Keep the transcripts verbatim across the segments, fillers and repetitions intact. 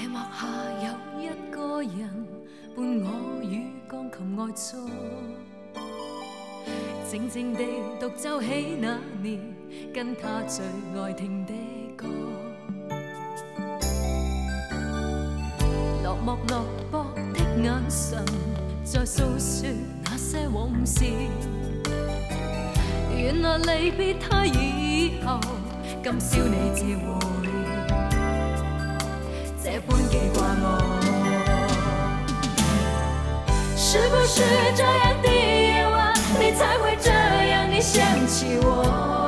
幕下有一個人伴我與鋼琴愛坐，靜靜地獨奏起那年跟他最愛聽的歌。落寞落寞的眼神，在訴說那些往事。原來離別他以後，今宵你自會這般記掛我。是不是這樣的夜晚，你才會這樣你想起我？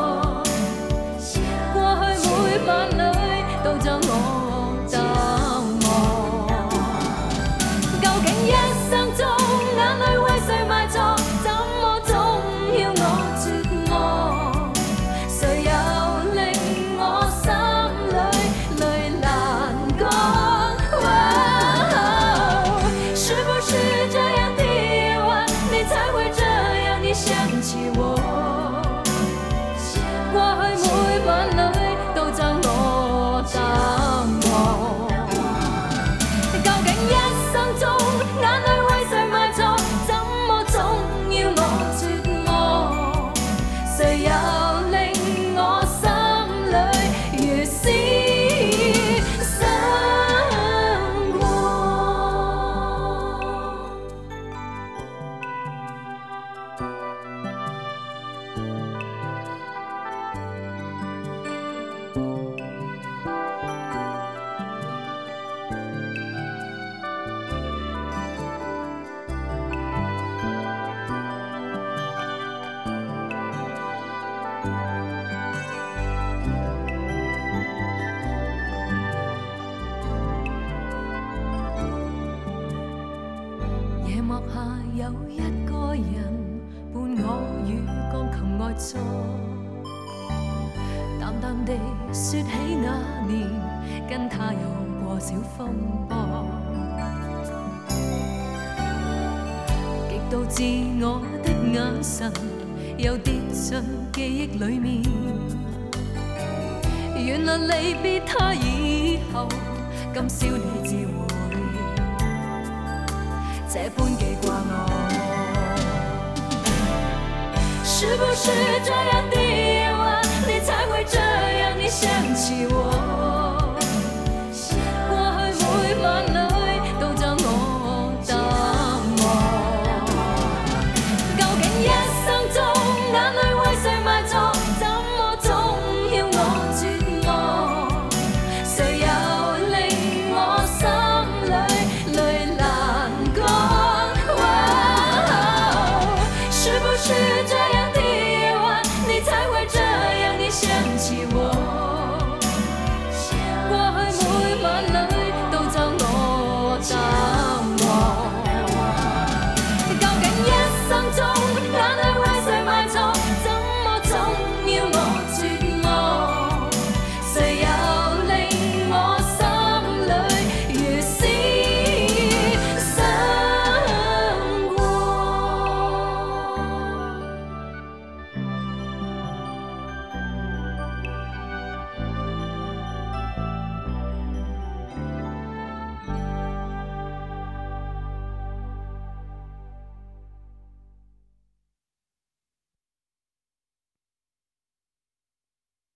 過去每晚裏都將我淡忘，究竟一生中眼淚為誰埋藏？怎麼總要我絕望？誰又令我心裏淚難乾？是不是這樣的夜晚，你才會這樣你想起我？過去每晚裏都將我淡忘，究竟一生中眼淚為誰埋藏？怎麼總要我絕望？誰又令我心裏如斯生過？夜幕下有一個人伴我與鋼琴愛坐，淡淡地說起那年跟他有過小風波，極度自我的眼神又跌進記憶裡面。原來離別他以後，今宵你自會這般記掛我。是不是這樣的